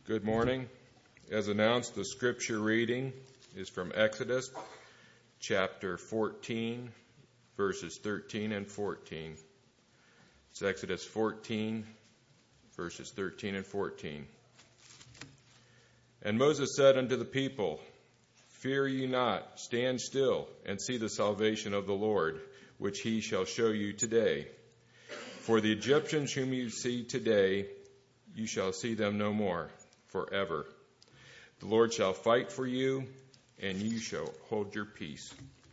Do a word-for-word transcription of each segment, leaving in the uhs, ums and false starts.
Good morning. As announced, the scripture reading is from Exodus chapter fourteen, verses thirteen and fourteen. It's Exodus fourteen, verses thirteen and fourteen. And Moses said unto the people, Fear ye not, stand still, and see the salvation of the Lord, which he shall show you today. For the Egyptians whom you see today, you shall see them no more forever. The Lord shall fight for you, and you shall hold your peace.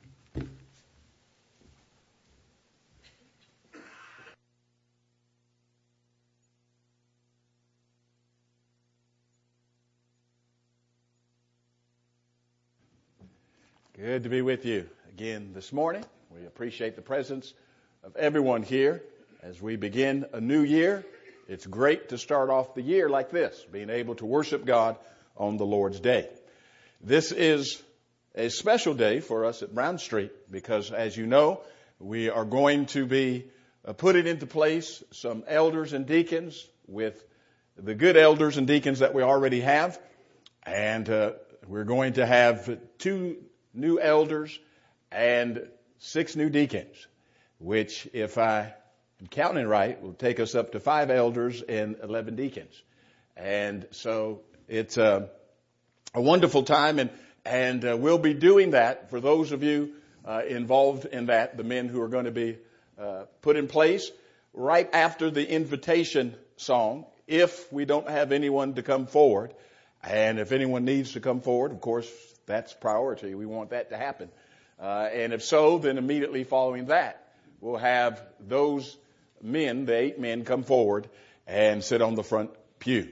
Good to be with you again this morning. We appreciate the presence of everyone here as we begin a new year. It's great to start off the year like this, being able to worship God on the Lord's Day. This is a special day for us at Brown Street because, as you know, we are going to be uh, putting into place some elders and deacons with the good elders and deacons that we already have. And uh, we're going to have two new elders and six new deacons, which, if I am counting right, will take us up to five elders and eleven deacons. And so it's a, a wonderful time, and and uh, we'll be doing that for those of you uh, involved in that, the men who are going to be uh, put in place right after the invitation song, if we don't have anyone to come forward. And if anyone needs to come forward, of course, that's priority. We want that to happen. Uh, and if so, then immediately following that, we'll have those men, the eight men, come forward and sit on the front pew.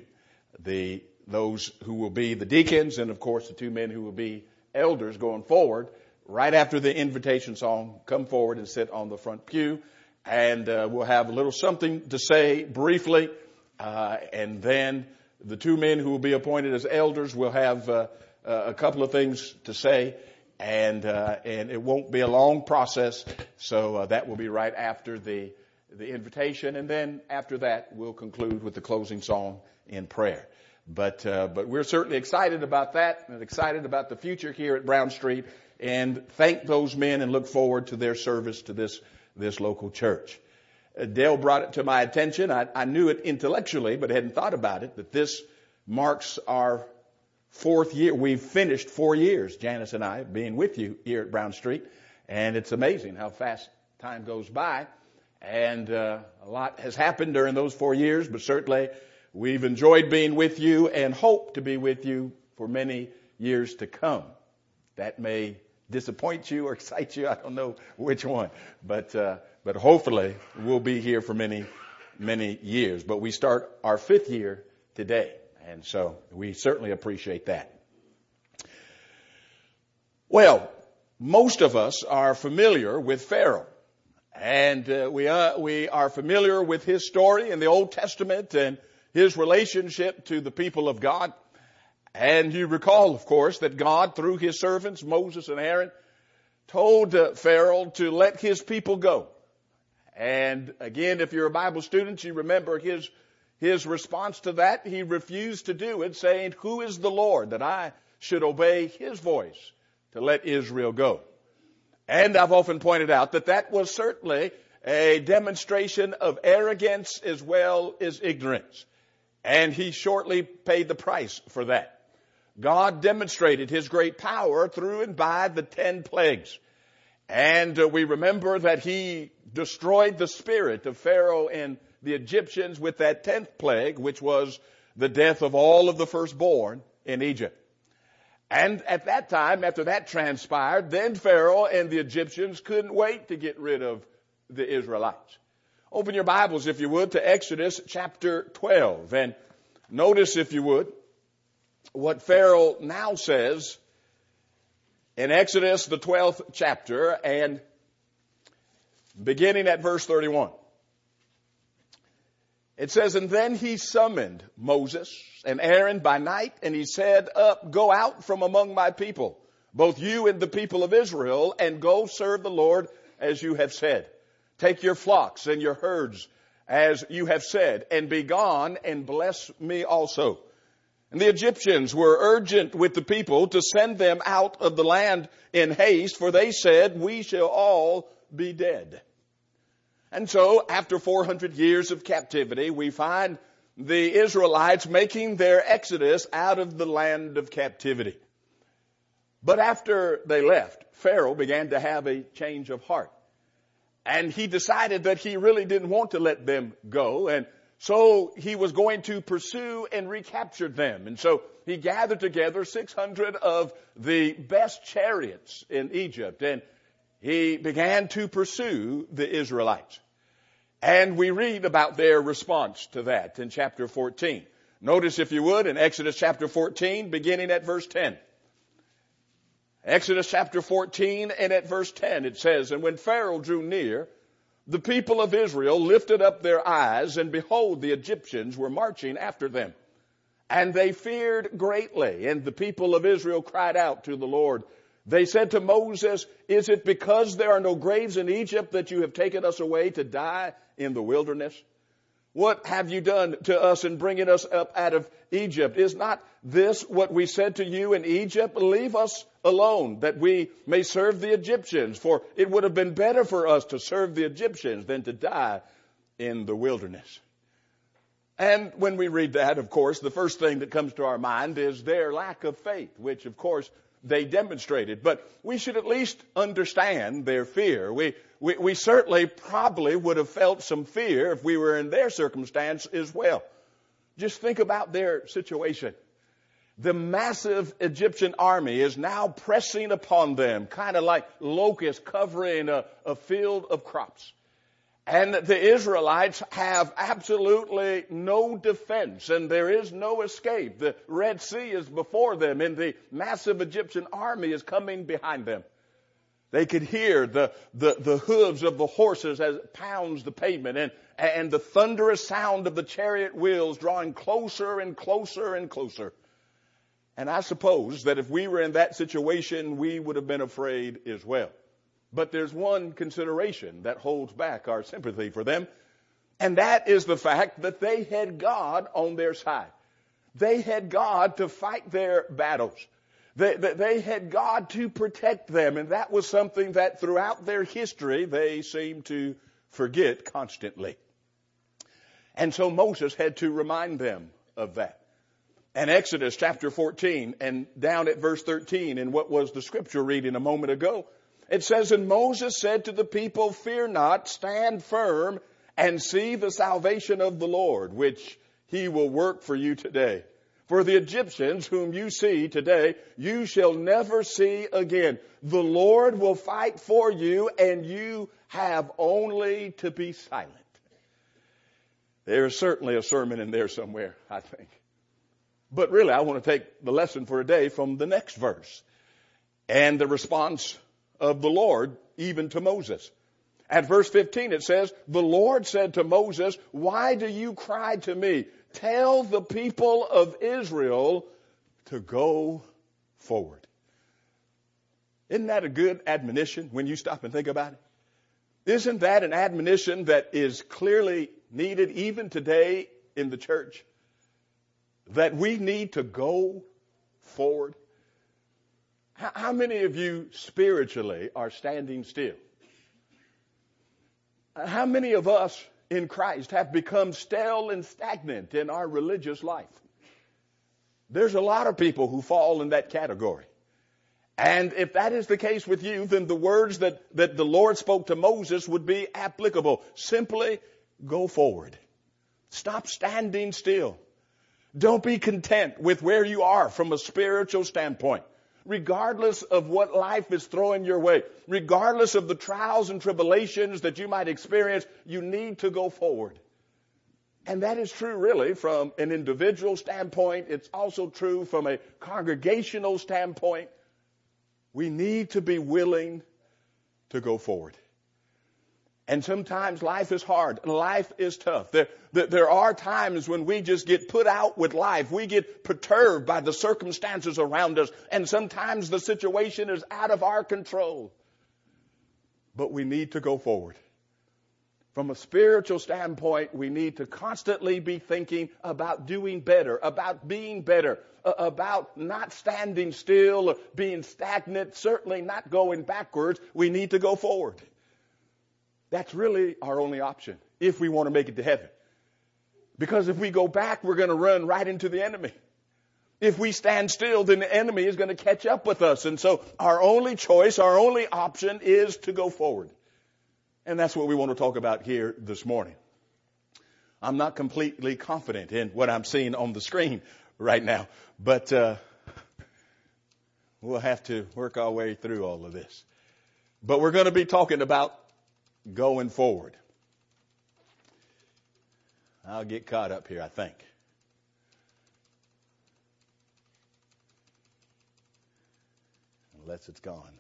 The those who will be the deacons and, of course, the two men who will be elders going forward, right after the invitation song, come forward and sit on the front pew. And uh, we'll have a little something to say briefly. Uh, and then the two men who will be appointed as elders will have uh, uh, a couple of things to say. And uh, and it won't be a long process. So uh, that will be right after the the invitation. And then after that, we'll conclude with the closing song in prayer. But uh, but we're certainly excited about that and excited about the future here at Brown Street, and thank those men and look forward to their service to this this local church. Uh, Dale brought it to my attention. I, I knew it intellectually, but hadn't thought about it, that this marks our fourth year. We've finished four years, Janice and I, being with you here at Brown Street, and it's amazing how fast time goes by. And uh, a lot has happened during those four years, but certainly we've enjoyed being with you and hope to be with you for many years to come. That may disappoint you or excite you. I don't know which one. But uh, but hopefully we'll be here for many, many years. But we start our fifth year today. And so we certainly appreciate that. Well, most of us are familiar with Pharaoh. And uh, we are, we are familiar with his story in the Old Testament and his relationship to the people of God. And you recall, of course, that God, through his servants, Moses and Aaron, told uh, Pharaoh to let his people go. And again, if you're a Bible student, you remember his, his response to that. He refused to do it, saying, Who is the Lord that I should obey his voice to let Israel go? And I've often pointed out that that was certainly a demonstration of arrogance as well as ignorance. And he shortly paid the price for that. God demonstrated his great power through and by the ten plagues. And uh, we remember that he destroyed the spirit of Pharaoh and the Egyptians with that tenth plague, which was the death of all of the firstborn in Egypt. And at that time, after that transpired, then Pharaoh and the Egyptians couldn't wait to get rid of the Israelites. Open your Bibles, if you would, to Exodus chapter twelve. And notice, if you would, what Pharaoh now says in Exodus, the twelfth chapter, and beginning at verse thirty-one. It says, And then he summoned Moses and Aaron by night, and he said, Up, go out from among my people, both you and the people of Israel, and go serve the Lord as you have said. Take your flocks and your herds as you have said, and be gone and bless me also. And the Egyptians were urgent with the people to send them out of the land in haste, for they said, we shall all be dead. And so, after four hundred years of captivity, we find the Israelites making their exodus out of the land of captivity. But after they left, Pharaoh began to have a change of heart. And he decided that he really didn't want to let them go, and so he was going to pursue and recapture them. And so he gathered together six hundred of the best chariots in Egypt, and he began to pursue the Israelites. And we read about their response to that in chapter fourteen. Notice, if you would, in Exodus chapter fourteen, beginning at verse ten. Exodus chapter fourteen and at verse ten, it says, and when Pharaoh drew near, the people of Israel lifted up their eyes, and behold, the Egyptians were marching after them. And they feared greatly, and the people of Israel cried out to the Lord. They said to Moses, is it because there are no graves in Egypt that you have taken us away to die in the wilderness? What have you done to us in bringing us up out of Egypt? Is not this what we said to you in Egypt? Leave us alone, that we may serve the Egyptians. For it would have been better for us to serve the Egyptians than to die in the wilderness. And when we read that, of course, the first thing that comes to our mind is their lack of faith, which, of course, they demonstrated. But we should at least understand their fear. We, we, we certainly probably would have felt some fear if we were in their circumstance as well. Just think about their situation. The massive Egyptian army is now pressing upon them, kind of like locusts covering a, a field of crops. And the Israelites have absolutely no defense, and there is no escape. The Red Sea is before them, and the massive Egyptian army is coming behind them. They could hear the, the, the hooves of the horses as it pounds the pavement, and, and the thunderous sound of the chariot wheels drawing closer and closer and closer. And I suppose that if we were in that situation, we would have been afraid as well. But there's one consideration that holds back our sympathy for them, and that is the fact that they had God on their side. They had God to fight their battles. They, they, they had God to protect them, and that was something that throughout their history they seemed to forget constantly. And so Moses had to remind them of that. And Exodus chapter fourteen and down at verse thirteen in what was the scripture reading a moment ago, it says, and Moses said to the people, fear not, stand firm and see the salvation of the Lord, which he will work for you today. For the Egyptians whom you see today, you shall never see again. The Lord will fight for you, and you have only to be silent. There is certainly a sermon in there somewhere, I think. But really, I want to take the lesson for today from the next verse and the response of the Lord even to Moses. At verse fifteen it says, the Lord said to Moses, why do you cry to me? Tell the people of Israel to go forward. Isn't that a good admonition when you stop and think about it? Isn't that an admonition that is clearly needed even today in the church? That we need to go forward. How many of you spiritually are standing still? How many of us in Christ have become stale and stagnant in our religious life? There's a lot of people who fall in that category. And if that is the case with you, then the words that, that the Lord spoke to Moses would be applicable. Simply go forward. Stop standing still. Don't be content with where you are from a spiritual standpoint. Regardless of what life is throwing your way, regardless of the trials and tribulations that you might experience, you need to go forward. And that is true really from an individual standpoint. It's also true from a congregational standpoint. We need to be willing to go forward. And sometimes life is hard. Life is tough. There, there, there are times when we just get put out with life. We get perturbed by the circumstances around us. And sometimes the situation is out of our control. But we need to go forward. From a spiritual standpoint, we need to constantly be thinking about doing better, about being better, uh, about not standing still, being stagnant, certainly not going backwards. We need to go forward. That's really our only option if we want to make it to heaven. Because if we go back, we're going to run right into the enemy. If we stand still, then the enemy is going to catch up with us. And so our only choice, our only option is to go forward. And that's what we want to talk about here this morning. I'm not completely confident in what I'm seeing on the screen right now, but uh, we'll have to work our way through all of this. But we're going to be talking about going forward. I'll get caught up here, I think. Unless it's gone.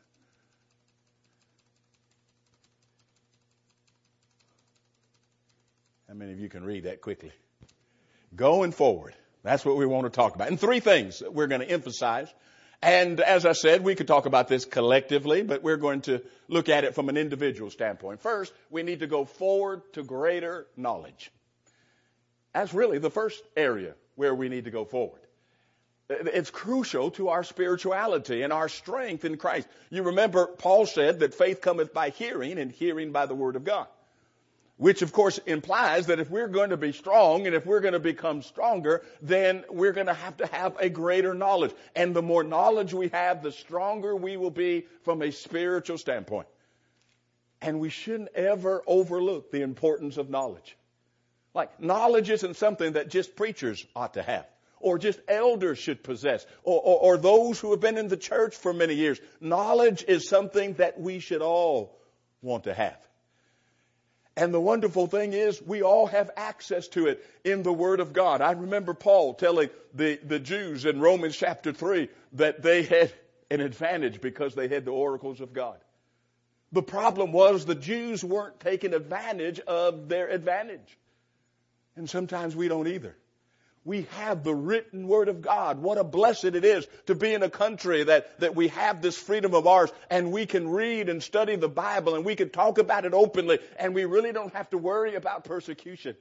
How many of you can read that quickly? Going forward. That's what we want to talk about. And three things that we're going to emphasize. And as I said, we could talk about this collectively, but we're going to look at it from an individual standpoint. First, we need to go forward to greater knowledge. That's really the first area where we need to go forward. It's crucial to our spirituality and our strength in Christ. You remember Paul said that faith cometh by hearing, and hearing by the word of God. Which, of course, implies that if we're going to be strong and if we're going to become stronger, then we're going to have to have a greater knowledge. And the more knowledge we have, the stronger we will be from a spiritual standpoint. And we shouldn't ever overlook the importance of knowledge. Like, knowledge isn't something that just preachers ought to have, or just elders should possess, or, or, or those who have been in the church for many years. Knowledge is something that we should all want to have. And the wonderful thing is we all have access to it in the Word of God. I remember Paul telling the, the Jews in Romans chapter three that they had an advantage because they had the oracles of God. The problem was the Jews weren't taking advantage of their advantage. And sometimes we don't either. We have the written Word of God. What a blessed it is to be in a country that, that we have this freedom of ours, and we can read and study the Bible, and we can talk about it openly, and we really don't have to worry about persecution.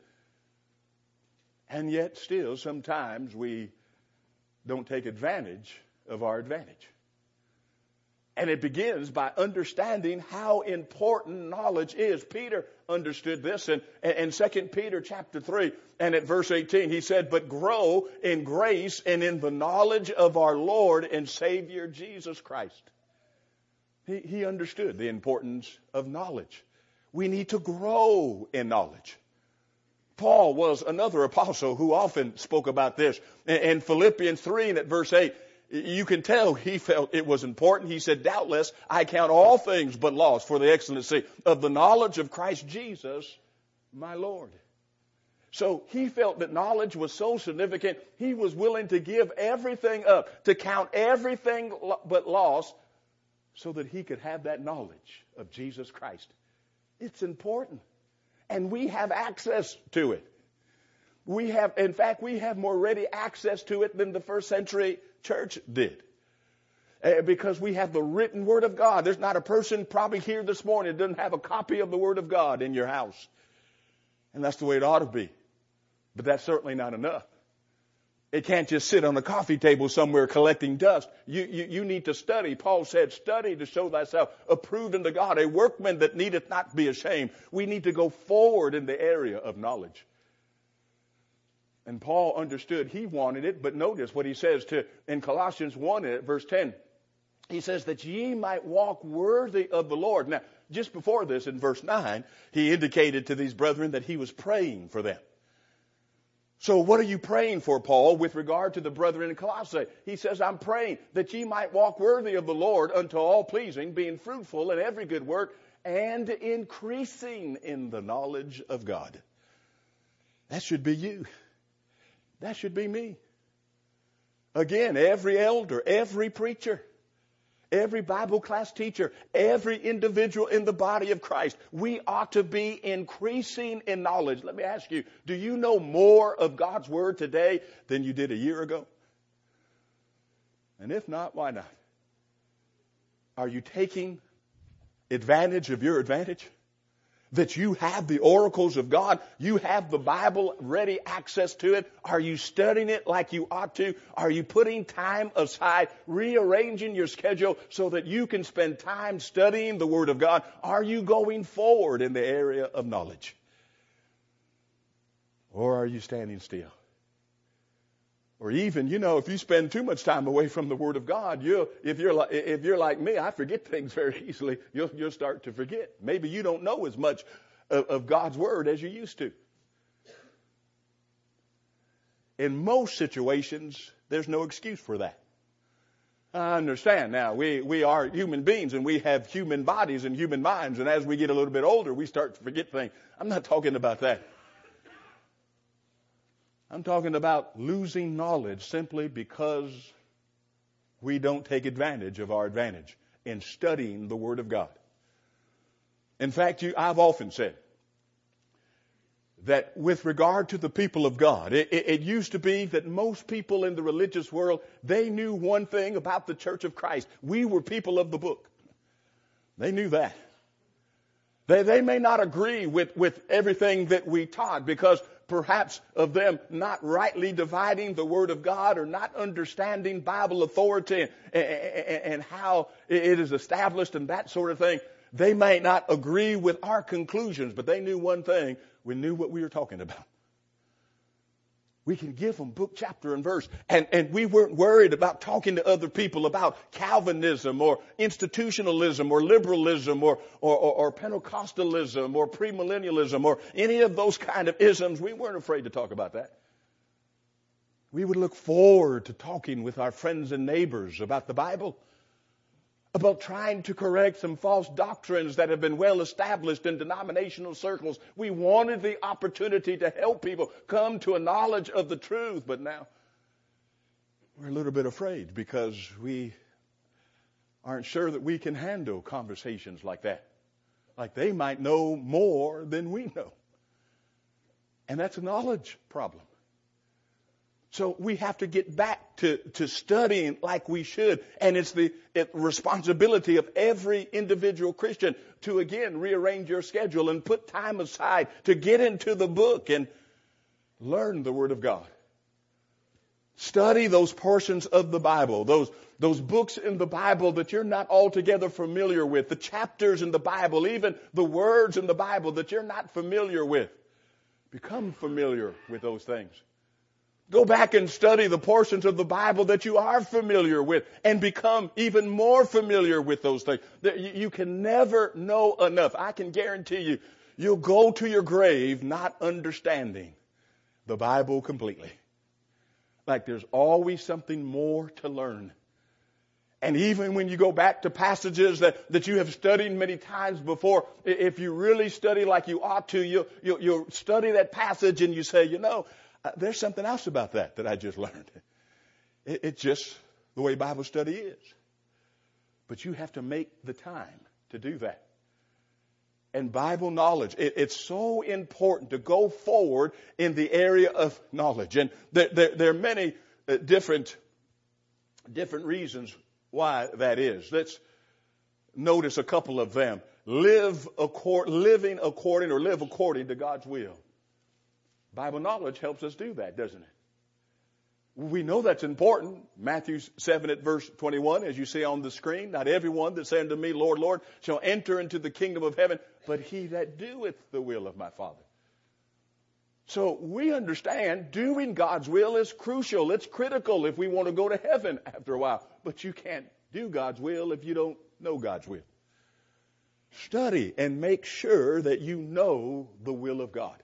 And yet still, sometimes we don't take advantage of our advantage. And it begins by understanding how important knowledge is. Peter understood this in, in Second Peter chapter three and at verse eighteen. He said, "But grow in grace and in the knowledge of our Lord and Savior Jesus Christ." He, he understood the importance of knowledge. We need to grow in knowledge. Paul was another apostle who often spoke about this. In, in Philippians three and at verse eight, you can tell he felt it was important. He said, "Doubtless I count all things but loss for the excellency of the knowledge of Christ Jesus, my Lord." So he felt that knowledge was so significant, he was willing to give everything up, to count everything but loss, so that he could have that knowledge of Jesus Christ. It's important. And we have access to it. We have, in fact, we have more ready access to it than the first century church did. Uh, because we have the written Word of God. There's not a person probably here this morning that doesn't have a copy of the Word of God in your house. And that's the way it ought to be. But that's certainly not enough. It can't just sit on a coffee table somewhere collecting dust. You, you, you need to study. Paul said, "Study to show thyself approved unto God, a workman that needeth not be ashamed." We need to go forward in the area of knowledge. And Paul understood he wanted it, but notice what he says to in Colossians one, verse ten. He says that ye might walk worthy of the Lord. Now, just before this, in verse nine, he indicated to these brethren that he was praying for them. So what are you praying for, Paul, with regard to the brethren in Colossae? He says, "I'm praying that ye might walk worthy of the Lord unto all pleasing, being fruitful in every good work, and increasing in the knowledge of God." That should be you. That should be me. Again, every elder, every preacher, every Bible class teacher, every individual in the body of Christ, we ought to be increasing in knowledge. Let me ask you, do you know more of God's Word today than you did a year ago? And if not, why not? Are you taking advantage of your advantage? That you have the oracles of God, you have the Bible, ready access to it. Are you studying it like you ought to? Are you putting time aside, rearranging your schedule so that you can spend time studying the Word of God? Are you going forward in the area of knowledge? Or are you standing still? Or even, you know, if you spend too much time away from the Word of God, you if you're like, if you're like me, I forget things very easily. You'll, you'll start to forget. Maybe you don't know as much of, of God's Word as you used to. In most situations, there's no excuse for that. I understand now. We, we are human beings and we have human bodies and human minds. And as we get a little bit older, we start to forget things. I'm not talking about that. I'm talking about losing knowledge simply because we don't take advantage of our advantage in studying the Word of God. In fact, you, I've often said that with regard to the people of God, it, it, it used to be that most people in the religious world, they knew one thing about the Church of Christ. We were people of the book. They knew that. They, they may not agree with, with everything that we taught because perhaps of them not rightly dividing the Word of God or not understanding Bible authority and, and, and how it is established and that sort of thing. They may not agree with our conclusions, but they knew one thing. We knew what we were talking about. We can give them book, chapter, and verse. And, and we weren't worried about talking to other people about Calvinism or institutionalism or liberalism or, or, or, or Pentecostalism or premillennialism or any of those kind of isms. We weren't afraid to talk about that. We would look forward to talking with our friends and neighbors about the Bible, about trying to correct some false doctrines that have been well established in denominational circles. We wanted the opportunity to help people come to a knowledge of the truth, but now we're a little bit afraid because we aren't sure that we can handle conversations like that. Like they might know more than we know. And that's a knowledge problem. So we have to get back to, to studying like we should. And it's the it, responsibility of every individual Christian to, again, rearrange your schedule and put time aside to get into the book and learn the Word of God. Study those portions of the Bible, those, those books in the Bible that you're not altogether familiar with, the chapters in the Bible, even the words in the Bible that you're not familiar with. Become familiar with those things. Go back and study the portions of the Bible that you are familiar with and become even more familiar with those things. You can never know enough. I can guarantee you, you'll go to your grave not understanding the Bible completely. Like there's always something more to learn. And even when you go back to passages that, that you have studied many times before, if you really study like you ought to, you'll, you'll, you'll study that passage and you say, you know, Uh, there's something else about that that I just learned. It, it's just the way Bible study is. But you have to make the time to do that. And Bible knowledge, it, it's so important to go forward in the area of knowledge. And there, there, there are many uh, different, different reasons why that is. Let's notice a couple of them. Live accord, living according or live according to God's will. Bible knowledge helps us do that, doesn't it? We know that's important. Matthew seven at verse twenty-one, as you see on the screen, not everyone that say unto me, Lord, Lord, shall enter into the kingdom of heaven, but he that doeth the will of my Father. So we understand doing God's will is crucial. It's critical if we want to go to heaven after a while. But you can't do God's will if you don't know God's will. Study and make sure that you know the will of God.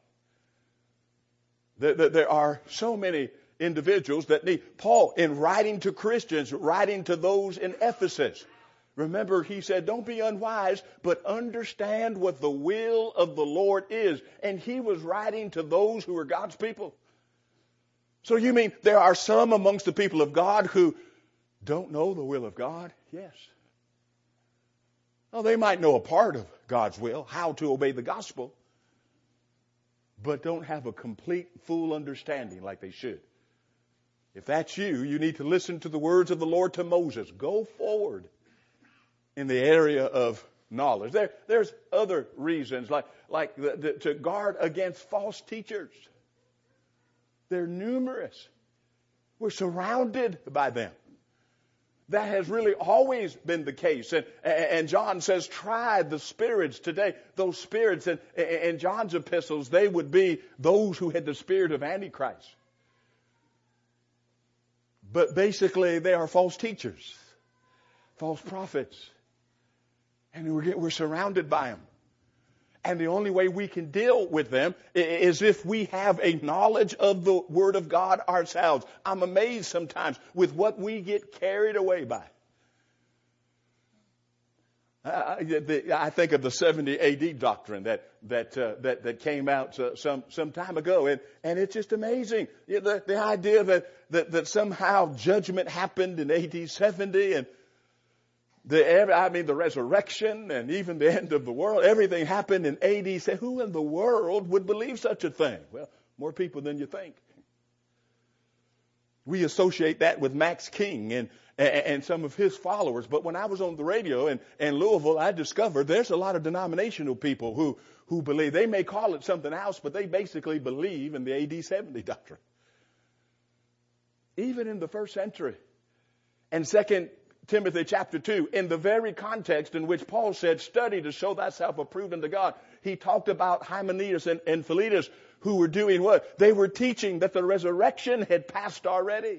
There are so many individuals that need. Paul, in writing to Christians, writing to those in Ephesus, remember he said, don't be unwise, but understand what the will of the Lord is. And he was writing to those who are God's people. So you mean there are some amongst the people of God who don't know the will of God? Yes. Well, they might know a part of God's will, how to obey the gospel, but don't have a complete, full understanding like they should. If that's you, you need to listen to the words of the Lord to Moses. Go forward in the area of knowledge. There, there's other reasons, like, like the, the, to guard against false teachers. They're numerous. We're surrounded by them. That has really always been the case. And, and John says, try the spirits today. Those spirits in, in John's epistles, they would be those who had the spirit of Antichrist. But basically, they are false teachers, false prophets. And we're, we're surrounded by them. And the only way we can deal with them is if we have a knowledge of the Word of God ourselves. I'm amazed sometimes with what we get carried away by. I, I think of the seventy A D doctrine that that uh, that that came out uh, some some time ago, and and it's just amazing. The, the idea that, that that somehow judgment happened in A D seventy, and The, I mean, the resurrection and even the end of the world, everything happened in A D. Say, who in the world would believe such a thing? Well, more people than you think. We associate that with Max King and, and some of his followers. But when I was on the radio in, in Louisville, I discovered there's a lot of denominational people who, who believe. They may call it something else, but they basically believe in the A D seventy doctrine. Even in the first century. And second Timothy chapter two, in the very context in which Paul said, study to show thyself approved unto God, he talked about Hymenaeus and, and Philetus, who were doing what? They were teaching that the resurrection had passed already.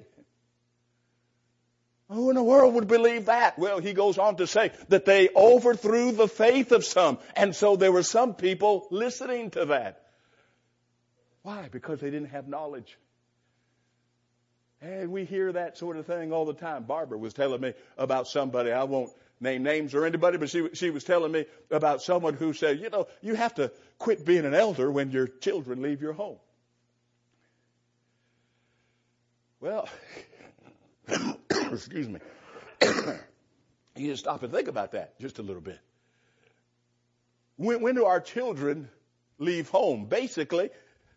Who in the world would believe that? Well, he goes on to say that they overthrew the faith of some, and so there were some people listening to that. Why? Because they didn't have knowledge. And we hear that sort of thing all the time. Barbara was telling me about somebody. I won't name names or anybody, but she, she was telling me about someone who said, you know, you have to quit being an elder when your children leave your home. Well, excuse me. You just stop and think about that just a little bit. When, when do our children leave home? Basically,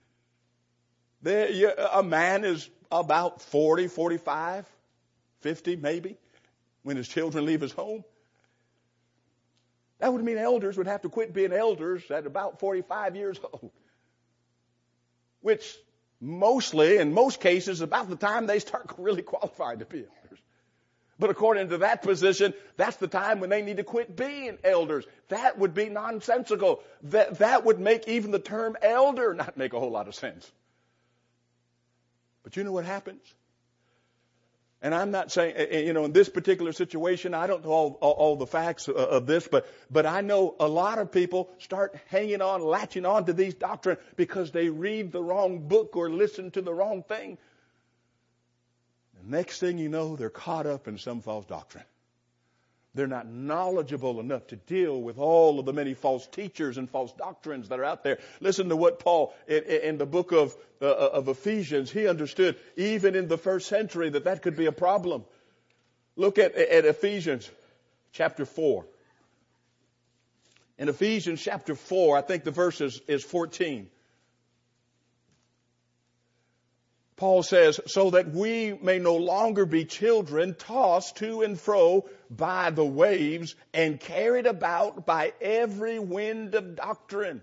a man is about forty, forty-five, fifty maybe, when his children leave his home. That would mean elders would have to quit being elders at about forty-five years old. Which mostly, in most cases, about the time they start really qualified to be elders. But according to that position, that's the time when they need to quit being elders. That would be nonsensical. That, that would make even the term elder not make a whole lot of sense. But you know what happens? And I'm not saying, you know, in this particular situation, I don't know all, all, all the facts of this, but, but I know a lot of people start hanging on, latching on to these doctrines because they read the wrong book or listen to the wrong thing. The next thing you know, they're caught up in some false doctrine. They're not knowledgeable enough to deal with all of the many false teachers and false doctrines that are out there. Listen to what Paul, in, in the book of, uh, of Ephesians, he understood even in the first century that that could be a problem. Look at, at Ephesians chapter four. In Ephesians chapter four, I think the verse is, is fourteen. Paul says, so that we may no longer be children tossed to and fro by the waves and carried about by every wind of doctrine.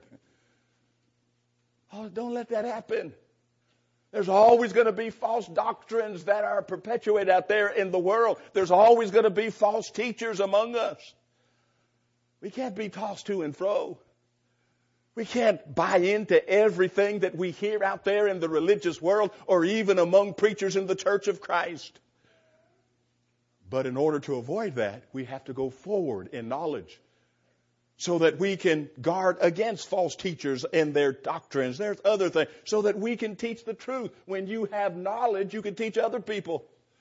Oh, don't let that happen. There's always going to be false doctrines that are perpetuated out there in the world. There's always going to be false teachers among us. We can't be tossed to and fro. We can't buy into everything that we hear out there in the religious world or even among preachers in the Church of Christ. But in order to avoid that, we have to go forward in knowledge so that we can guard against false teachers and their doctrines. There's other things. So that we can teach the truth. When you have knowledge, you can teach other people.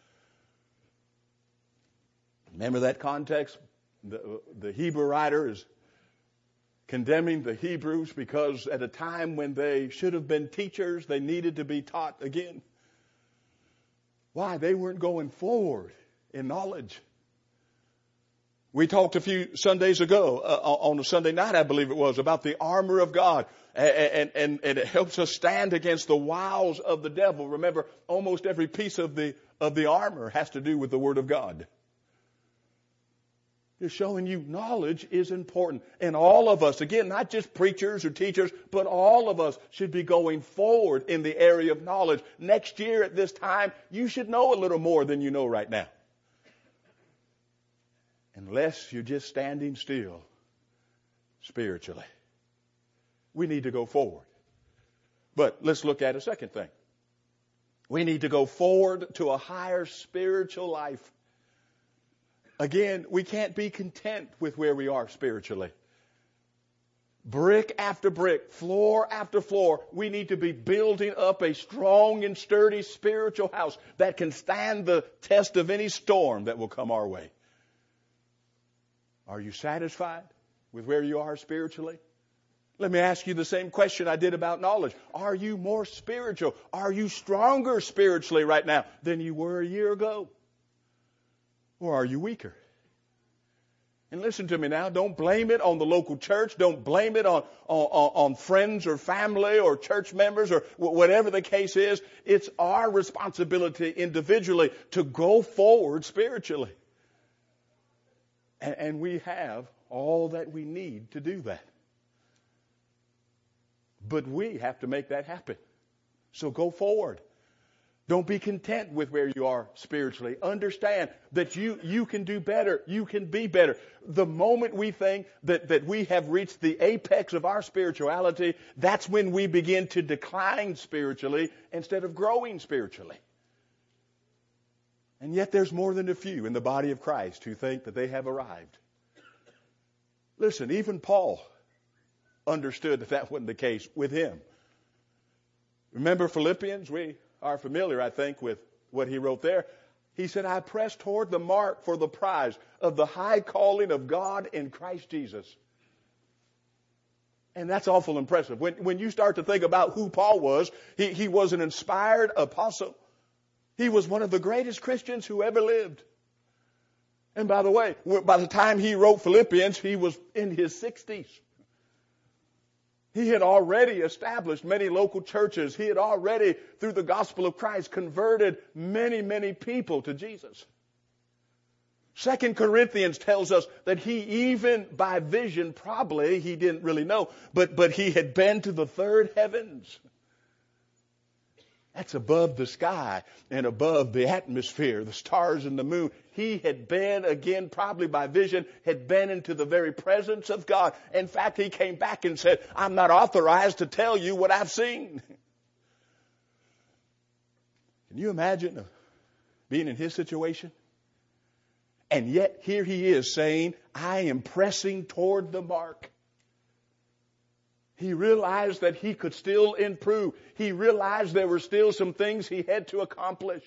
Remember that context? The, the Hebrew writer is condemning the Hebrews because at a time when they should have been teachers, they needed to be taught again. Why? They weren't going forward in knowledge. We talked a few Sundays ago, uh, on a Sunday night I believe it was, about the armor of God. And, and, and it helps us stand against the wiles of the devil. Remember, almost every piece of the, of the armor has to do with the Word of God. They're showing you knowledge is important. And all of us, again, not just preachers or teachers, but all of us should be going forward in the area of knowledge. Next year at this time, you should know a little more than you know right now. Unless you're just standing still spiritually. We need to go forward. But let's look at a second thing. We need to go forward to a higher spiritual life. Again, we can't be content with where we are spiritually. Brick after brick, floor after floor, we need to be building up a strong and sturdy spiritual house that can stand the test of any storm that will come our way. Are you satisfied with where you are spiritually? Let me ask you the same question I did about knowledge. Are you more spiritual? Are you stronger spiritually right now than you were a year ago? Or are you weaker? And listen to me now. Don't blame it on the local church. Don't blame it on, on, on friends or family or church members or whatever the case is. It's our responsibility individually to go forward spiritually. And, and we have all that we need to do that. But we have to make that happen. So go forward. Don't be content with where you are spiritually. Understand that you, you can do better. You can be better. The moment we think that, that we have reached the apex of our spirituality, that's when we begin to decline spiritually instead of growing spiritually. And yet there's more than a few in the body of Christ who think that they have arrived. Listen, even Paul understood that that wasn't the case with him. Remember Philippians? We are familiar, I think, with what he wrote there. He said, I press toward the mark for the prize of the high calling of God in Christ Jesus. And that's awful impressive. When, when you start to think about who Paul was, he, he was an inspired apostle. He was one of the greatest Christians who ever lived. And by the way, by the time he wrote Philippians, he was in his sixties. He had already established many local churches. He had already, through the gospel of Christ, converted many, many people to Jesus. Second Corinthians tells us that he, even by vision, probably, he didn't really know, but, but he had been to the third heavens. That's above the sky and above the atmosphere, the stars and the moon. He had been, again, probably by vision, had been into the very presence of God. In fact, he came back and said, I'm not authorized to tell you what I've seen. Can you imagine being in his situation? And yet here he is saying, I am pressing toward the mark. He realized that he could still improve. He realized there were still some things he had to accomplish.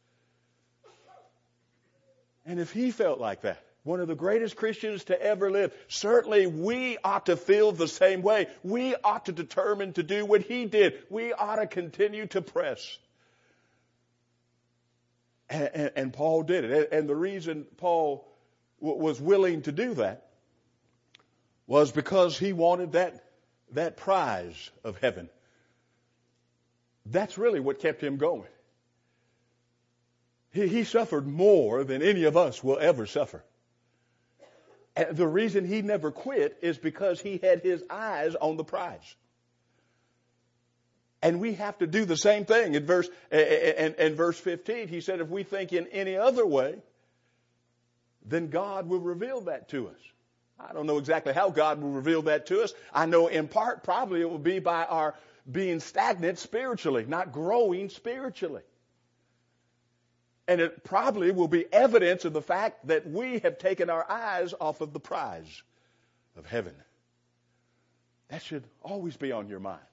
And if he felt like that, one of the greatest Christians to ever live, certainly we ought to feel the same way. We ought to determine to do what he did. We ought to continue to press. And, and, and Paul did it. And the reason Paul w- was willing to do that was because he wanted that That prize of heaven. That's really what kept him going. He, he suffered more than any of us will ever suffer. And the reason he never quit is because he had his eyes on the prize. And we have to do the same thing. In verse, in, in verse fifteen, he said, if we think in any other way, then God will reveal that to us. I don't know exactly how God will reveal that to us. I know in part probably it will be by our being stagnant spiritually, not growing spiritually. And it probably will be evidence of the fact that we have taken our eyes off of the prize of heaven. That should always be on your mind.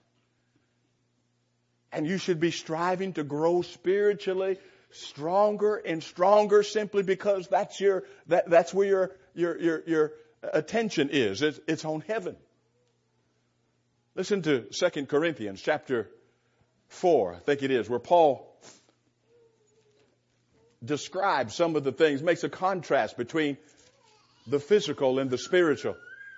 And you should be striving to grow spiritually stronger and stronger simply because that's your that, that's where your your your your attention is. It's, it's on heaven. Listen to Second Corinthians chapter four, I think it is, where Paul describes some of the things, makes a contrast between the physical and the spiritual.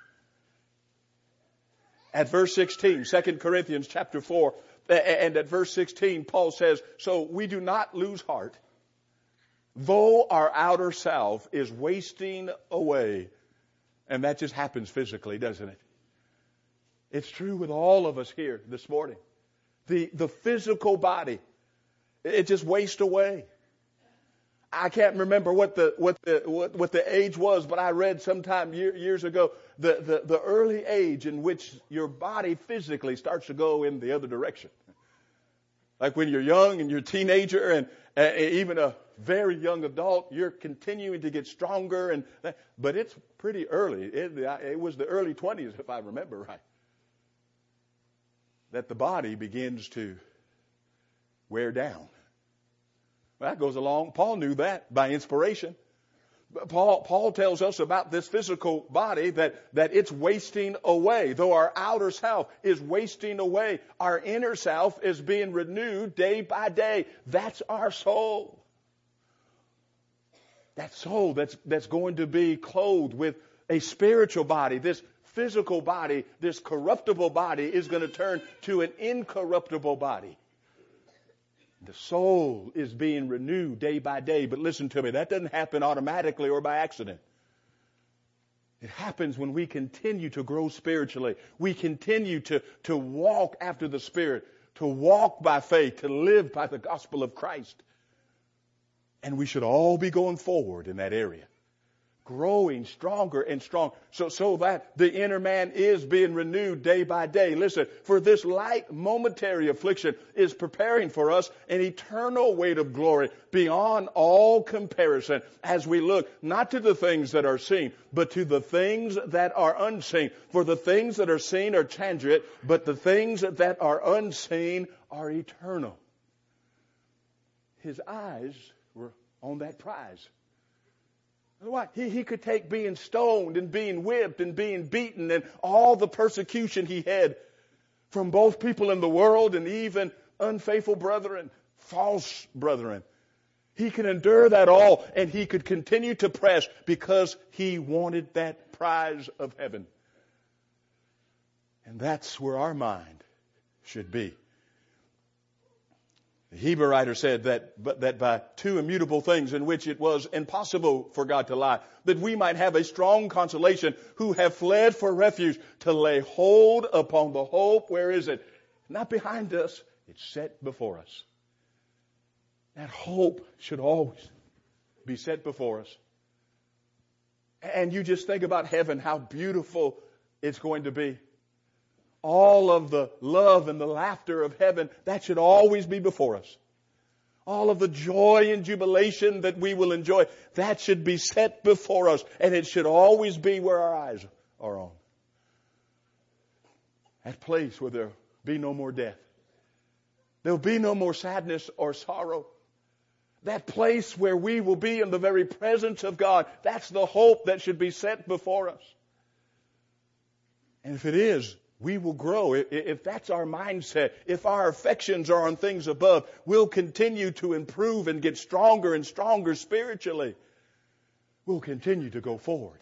At verse sixteen, Second Corinthians chapter four, and at verse sixteen, Paul says, so we do not lose heart. though our outer self is wasting away, and that just happens physically, doesn't it? It's true with all of us here this morning. The, the physical body, it just wastes away. I can't remember what the what the what, what the age was, but I read sometime year, years ago the, the the early age in which your body physically starts to go in the other direction. Like when you're young and you're a teenager and uh, even a very young adult, you're continuing to get stronger, and but it's pretty early. It, it was the early twenties, if I remember right, that the body begins to wear down. Well, that goes along. Paul knew that by inspiration. Paul, Paul tells us about this physical body that, that it's wasting away. Though our outer self is wasting away, our inner self is being renewed day by day. That's our soul. That soul that's, that's going to be clothed with a spiritual body. This physical body, this corruptible body is going to turn to an incorruptible body. The soul is being renewed day by day. But listen to me, that doesn't happen automatically or by accident. It happens when we continue to grow spiritually. We continue to, to walk after the Spirit, to walk by faith, to live by the gospel of Christ. And we should all be going forward in that area. Growing stronger and stronger, so so that the inner man is being renewed day by day. Listen, for this light momentary affliction is preparing for us an eternal weight of glory beyond all comparison, as we look not to the things that are seen, but to the things that are unseen. For the things that are seen are transient, but the things that are unseen are eternal. His eyes were on that prize. What? He, he could take being stoned and being whipped and being beaten and all the persecution he had from both people in the world and even unfaithful brethren, false brethren. He could endure that all, and he could continue to press because he wanted that prize of heaven. And that's where our mind should be. The Hebrew writer said that, but that by two immutable things in which it was impossible for God to lie, that we might have a strong consolation who have fled for refuge to lay hold upon the hope. Where is it? Not behind us. It's set before us. That hope should always be set before us. And you just think about heaven, how beautiful it's going to be. All of the love and the laughter of heaven, that should always be before us. All of the joy and jubilation that we will enjoy, that should be set before us. And it should always be where our eyes are on. That place where there'll be no more death. There'll be no more sadness or sorrow. That place where we will be in the very presence of God. That's the hope that should be set before us. And if it is, we will grow. If that's our mindset, if our affections are on things above, we'll continue to improve and get stronger and stronger spiritually. We'll continue to go forward.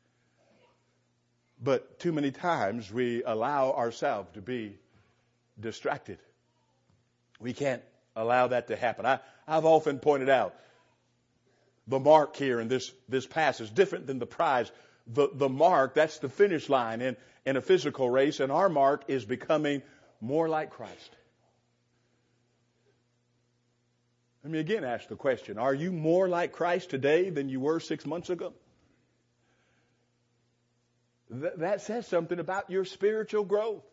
But too many times we allow ourselves to be distracted. We can't allow that to happen. I, I've often pointed out the mark here in this, this passage, different than the prize. The, the mark, that's the finish line in, in a physical race, and our mark is becoming more like Christ. Let me again ask the question, are you more like Christ today than you were six months ago? Th- that says something about your spiritual growth.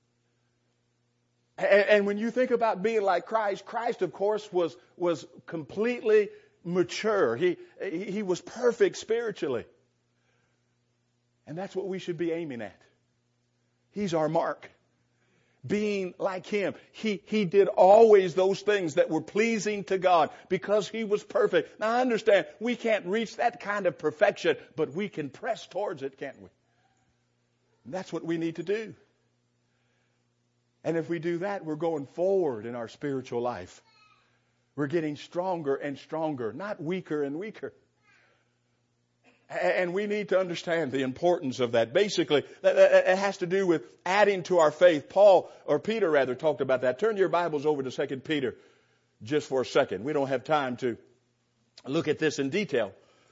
And, and when you think about being like Christ, Christ, of course, was, was completely mature. He, he, he was perfect spiritually. And that's what we should be aiming at. He's our mark. Being like Him. He, he did always those things that were pleasing to God because He was perfect. Now I understand we can't reach that kind of perfection, but we can press towards it, can't we? And that's what we need to do. And if we do that, we're going forward in our spiritual life. We're getting stronger and stronger, not weaker and weaker. And we need to understand the importance of that. Basically, it has to do with adding to our faith. Paul, or Peter rather, talked about that. Turn your Bibles over to Second Peter just for a second. We don't have time to look at this in detail.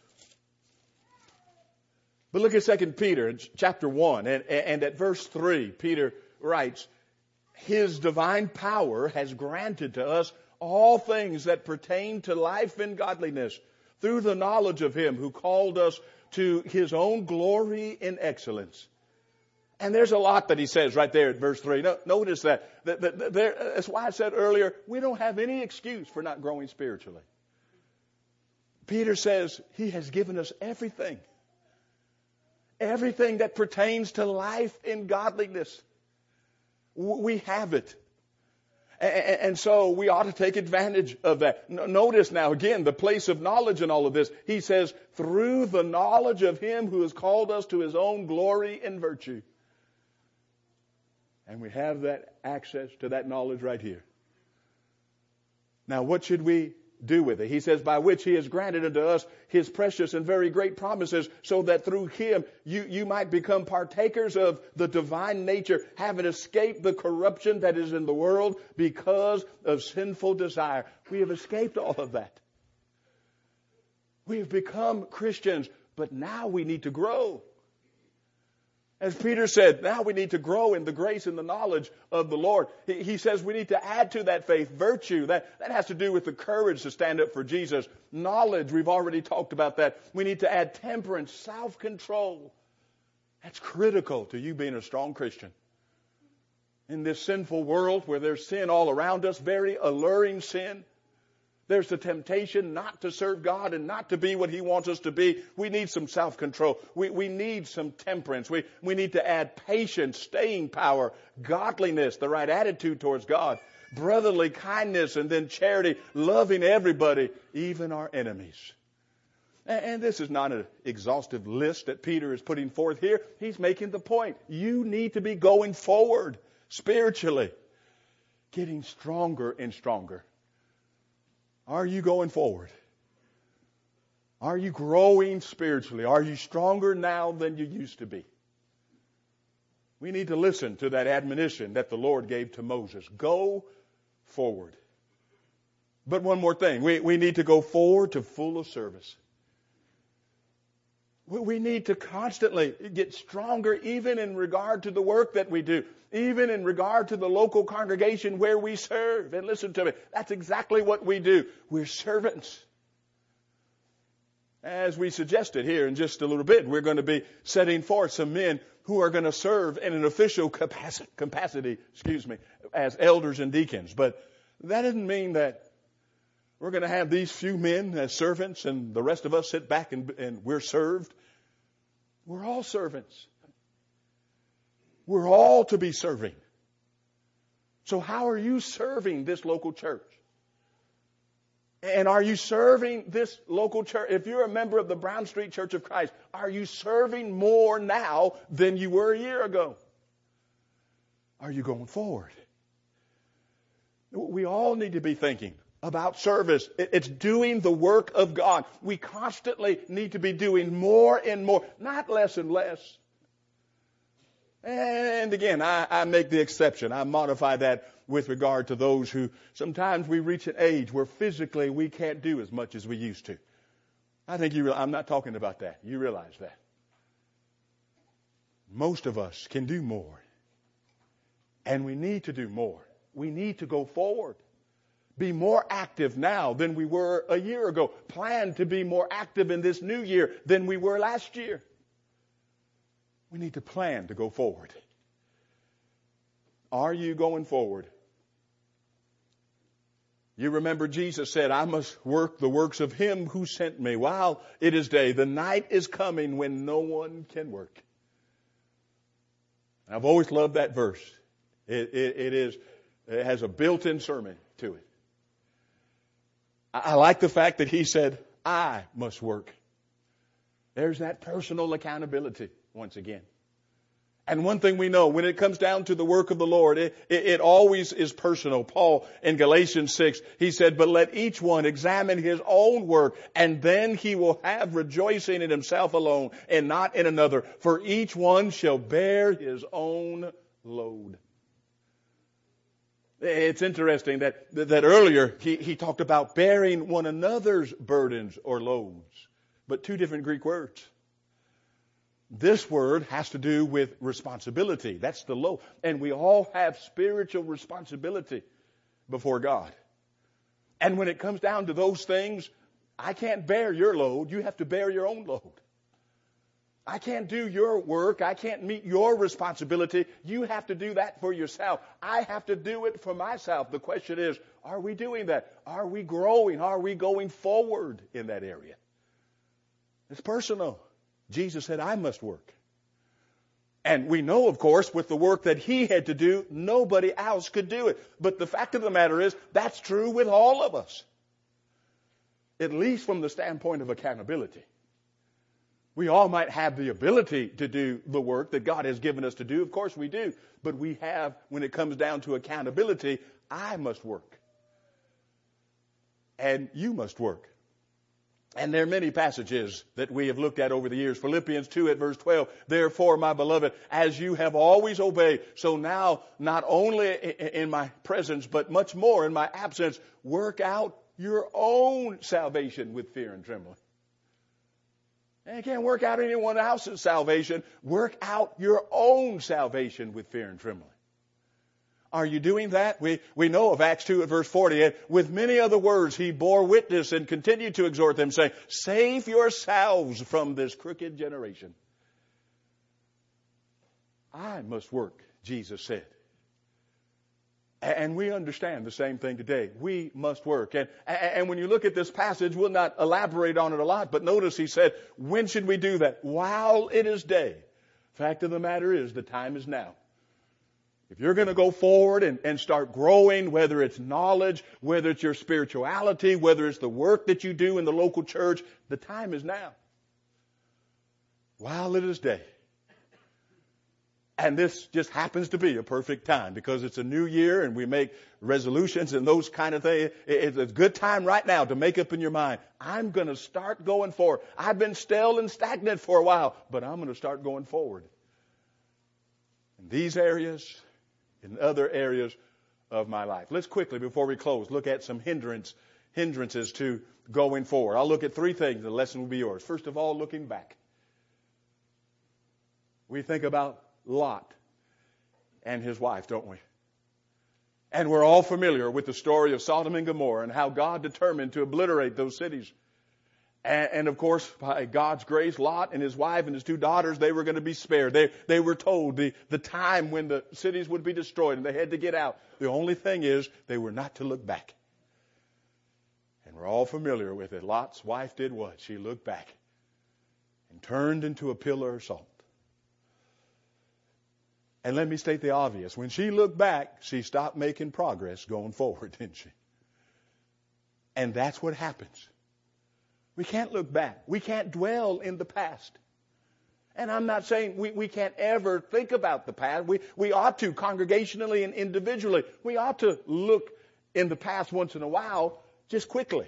But look at Second Peter chapter one, and, and at verse three, Peter writes, His divine power has granted to us all things that pertain to life and godliness through the knowledge of Him who called us to His own glory and excellence. And there's a lot that he says right there at verse three. No, notice that. that, that, that there, that's why I said earlier, we don't have any excuse for not growing spiritually. Peter says He has given us everything. Everything that pertains to life and godliness. We have it. And so we ought to take advantage of that. Notice now again the place of knowledge in all of this. He says, through the knowledge of Him who has called us to His own glory and virtue. And we have that access to that knowledge right here. Now what should we do with it? He says, by which He has granted unto us His precious and very great promises, so that through Him you, you might become partakers of the divine nature, having escaped the corruption that is in the world because of sinful desire. We have escaped all of that. We have become Christians, but now we need to grow. As Peter said, now we need to grow in the grace and the knowledge of the Lord. He, he says we need to add to that faith virtue. That, that has to do with the courage to stand up for Jesus. Knowledge, we've already talked about that. We need to add temperance, self-control. That's critical to you being a strong Christian. In this sinful world where there's sin all around us, very alluring sin, there's the temptation not to serve God and not to be what He wants us to be. We need some self-control. We, we need some temperance. We, we need to add patience, staying power, godliness, the right attitude towards God, brotherly kindness, and then charity, loving everybody, even our enemies. And, and this is not an exhaustive list that Peter is putting forth here. He's making the point. You need to be going forward spiritually, getting stronger and stronger. Are you going forward? Are you growing spiritually? Are you stronger now than you used to be? We need to listen to that admonition that the Lord gave to Moses. Go forward. But one more thing. We, we need to go forward to full of service. We, we need to constantly get stronger even in regard to the work that we do. Even in regard to the local congregation where we serve. And listen to me, that's exactly what we do. We're servants. As we suggested here in just a little bit, we're going to be setting forth some men who are going to serve in an official capacity, capacity, excuse me, as elders and deacons. But that doesn't mean that we're going to have these few men as servants and the rest of us sit back and, and we're served. We're all servants. We're all to be serving. So how are you serving this local church? And are you serving this local church? If you're a member of the Brown Street Church of Christ, are you serving more now than you were a year ago? Are you going forward? We all need to be thinking about service. It's doing the work of God. We constantly need to be doing more and more, not less and less. And again, I, I make the exception. I modify that with regard to those who sometimes we reach an age where physically we can't do as much as we used to. I think you. I'm not talking about that. You realize that. Most of us can do more. And we need to do more. We need to go forward. Be more active now than we were a year ago. Plan to be more active in this new year than we were last year. We need to plan to go forward. Are you going forward? You remember Jesus said, I must work the works of Him who sent me while it is day. The night is coming when no one can work. I've always loved that verse. It, it, it is, it has a built-in sermon to it. I, I like the fact that He said, I must work. There's that personal accountability. Once again. And one thing we know, when it comes down to the work of the Lord, it, it, it always is personal. Paul in Galatians six, he said, but let each one examine his own work, and then he will have rejoicing in himself alone and not in another. For each one shall bear his own load. It's interesting that, that earlier he, he talked about bearing one another's burdens or loads, but two different Greek words. This word has to do with responsibility. That's the load. And we all have spiritual responsibility before God. And when it comes down to those things, I can't bear your load. You have to bear your own load. I can't do your work. I can't meet your responsibility. You have to do that for yourself. I have to do it for myself. The question is, are we doing that? Are we growing? Are we going forward in that area? It's personal. Jesus said, I must work. And we know, of course, with the work that he had to do, nobody else could do it. But the fact of the matter is, that's true with all of us. At least from the standpoint of accountability. We all might have the ability to do the work that God has given us to do. Of course we do. But we have, when it comes down to accountability, I must work. And you must work. And there are many passages that we have looked at over the years. Philippians two at verse twelve, therefore, my beloved, as you have always obeyed, so now, not only in my presence, but much more in my absence, work out your own salvation with fear and trembling. And you can't work out anyone else's salvation. Work out your own salvation with fear and trembling. Are you doing that? We, we know of Acts two at verse forty. With many other words, he bore witness and continued to exhort them, saying, save yourselves from this crooked generation. I must work, Jesus said. And we understand the same thing today. We must work. And, and when you look at this passage, we'll not elaborate on it a lot, but notice he said, when should we do that? While it is day. Fact of the matter is, the time is now. If you're going to go forward and, and start growing, whether it's knowledge, whether it's your spirituality, whether it's the work that you do in the local church, the time is now. While it is day. And this just happens to be a perfect time because it's a new year and we make resolutions and those kind of things. It's a good time right now to make up in your mind, I'm going to start going forward. I've been still and stagnant for a while, but I'm going to start going forward. In these areas, in other areas of my life. Let's quickly, before we close, look at some hindrance, hindrances to going forward. I'll look at three things. The lesson will be yours. First of all, looking back. We think about Lot and his wife, don't we? And we're all familiar with the story of Sodom and Gomorrah and how God determined to obliterate those cities. And, and of course, by God's grace, Lot and his wife and his two daughters, they were going to be spared. They, they were told the, the time when the cities would be destroyed and they had to get out. The only thing is they were not to look back. And we're all familiar with it. Lot's wife did what? She looked back and turned into a pillar of salt. And let me state the obvious. When she looked back, she stopped making progress going forward, didn't she? And that's what happens. We can't look back. We can't dwell in the past. And I'm not saying we, we can't ever think about the past. We, we ought to, congregationally and individually. We ought to look in the past once in a while, just quickly.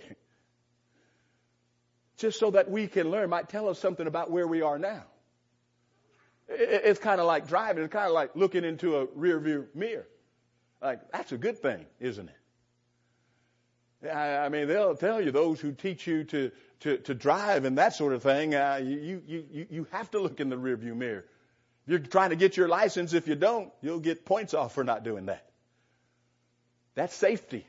Just so that we can learn. It might tell us something about where we are now. It's kind of like driving. It's kind of like looking into a rear view mirror. Like, that's a good thing, isn't it? I mean, they'll tell you, those who teach you to, to, to drive and that sort of thing, uh, you, you, you have to look in the rear view mirror. If you're trying to get your license, if you don't, you'll get points off for not doing that. That's safety.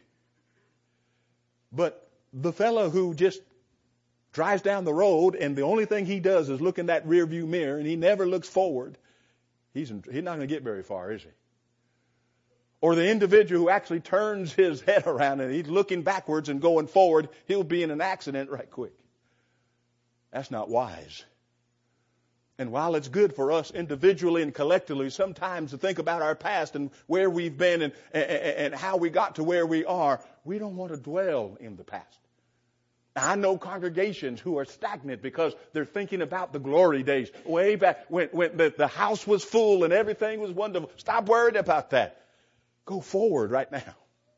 But the fellow who just drives down the road and the only thing he does is look in that rear view mirror and he never looks forward, he's, in, he's not going to get very far, is he? Or the individual who actually turns his head around and he's looking backwards and going forward, he'll be in an accident right quick. That's not wise. And while it's good for us individually and collectively sometimes to think about our past and where we've been and, and, and how we got to where we are, we don't want to dwell in the past. I know congregations who are stagnant because they're thinking about the glory days way back when, when the, the house was full and everything was wonderful. Stop worrying about that. Go forward right now.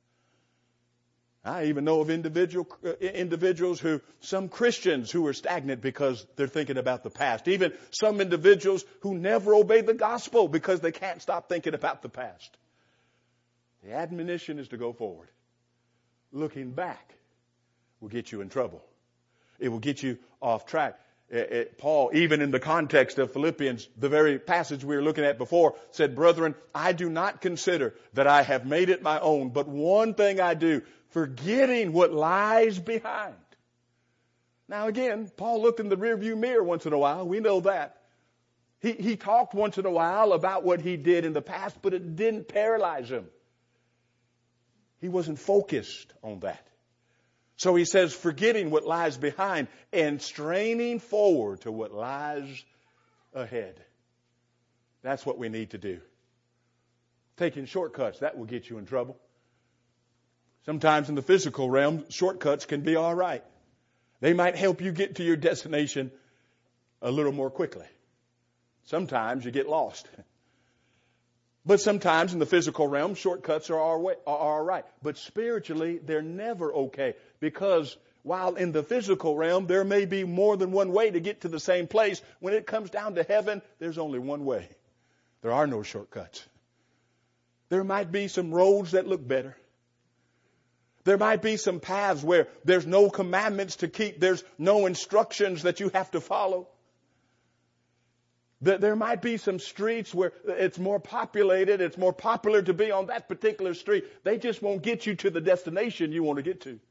I even know of individual uh, individuals who, some Christians who are stagnant because they're thinking about the past. Even some individuals who never obey the gospel because they can't stop thinking about the past. The admonition is to go forward. Looking back will get you in trouble. It will get you off track. It, it, Paul, even in the context of Philippians, the very passage we were looking at before, said, "Brethren, I do not consider that I have made it my own, but one thing I do, forgetting what lies behind." Now again, Paul looked in the rearview mirror once in a while. We know that. He, he talked once in a while about what he did in the past, but it didn't paralyze him. He wasn't focused on that. So he says, forgetting what lies behind and straining forward to what lies ahead. That's what we need to do. Taking shortcuts, that will get you in trouble. Sometimes in the physical realm, shortcuts can be all right. They might help you get to your destination a little more quickly. Sometimes you get lost. But sometimes in the physical realm, shortcuts are all, way, are all right. But spiritually, they're never okay. Because while in the physical realm, there may be more than one way to get to the same place, when it comes down to heaven, there's only one way. There are no shortcuts. There might be some roads that look better. There might be some paths where there's no commandments to keep. There's no instructions that you have to follow. There might be some streets where it's more populated. It's more popular to be on that particular street. They just won't get you to the destination you want to get to.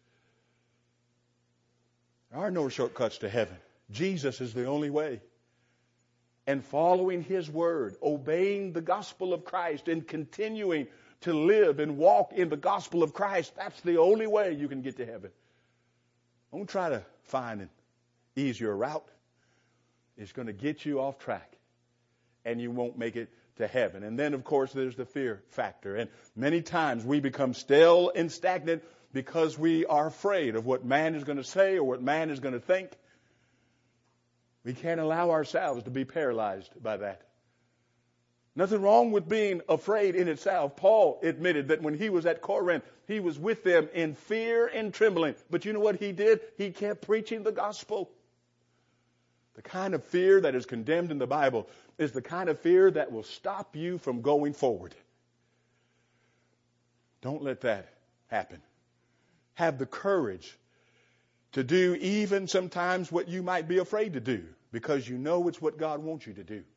There are no shortcuts to heaven. Jesus is the only way. And following His word, obeying the gospel of Christ, and continuing to live and walk in the gospel of Christ, that's the only way you can get to heaven. Don't try to find an easier route. It's going to get you off track, and you won't make it to heaven. And then, of course, there's the fear factor. And many times we become stale and stagnant because we are afraid of what man is going to say or what man is going to think. We can't allow ourselves to be paralyzed by that. Nothing wrong with being afraid in itself. Paul admitted that when he was at Corinth, he was with them in fear and trembling. But you know what he did? He kept preaching the gospel. The kind of fear that is condemned in the Bible is the kind of fear that will stop you from going forward. Don't let that happen. Have the courage to do even sometimes what you might be afraid to do, because you know it's what God wants you to do.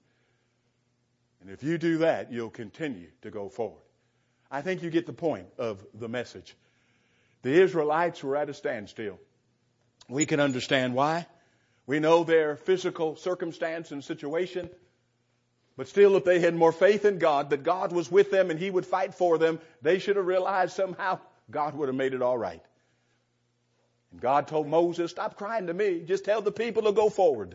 And if you do that, you'll continue to go forward. I think you get the point of the message. The Israelites were at a standstill. We can understand why. We know their physical circumstance and situation. But still, if they had more faith in God, that God was with them and He would fight for them, they should have realized somehow God would have made it all right. And God told Moses, "Stop crying to me. Just tell the people to go forward."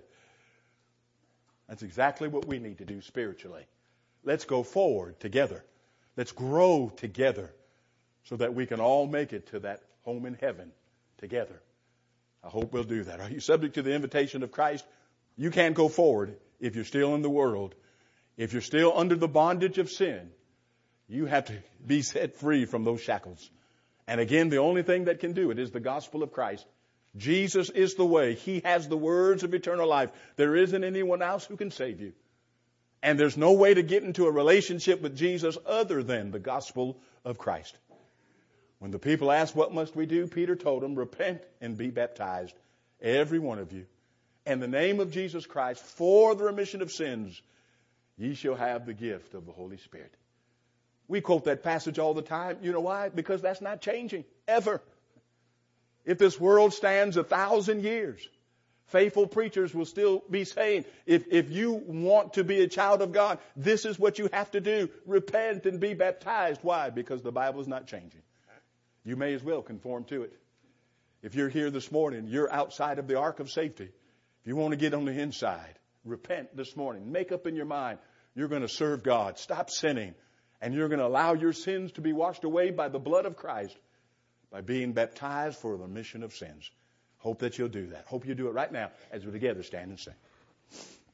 That's exactly what we need to do spiritually. Let's go forward together. Let's grow together so that we can all make it to that home in heaven together. I hope we'll do that. Are you subject to the invitation of Christ? You can't go forward if you're still in the world. If you're still under the bondage of sin, you have to be set free from those shackles. And again, the only thing that can do it is the gospel of Christ. Jesus is the way. He has the words of eternal life. There isn't anyone else who can save you. And there's no way to get into a relationship with Jesus other than the gospel of Christ. When the people asked, "What must we do?" Peter told them, "Repent and be baptized, every one of you, in the name of Jesus Christ, for the remission of sins. Ye shall have the gift of the Holy Spirit." We quote that passage all the time. You know why? Because that's not changing, ever. If this world stands a thousand years, faithful preachers will still be saying, if, if you want to be a child of God, this is what you have to do. Repent and be baptized. Why? Because the Bible is not changing. You may as well conform to it. If you're here this morning, you're outside of the ark of safety. If you want to get on the inside, repent this morning. Make up in your mind you're going to serve God. Stop sinning. And you're going to allow your sins to be washed away by the blood of Christ by being baptized for the remission of sins. Hope that you'll do that. Hope you do it right now as we together stand and sing.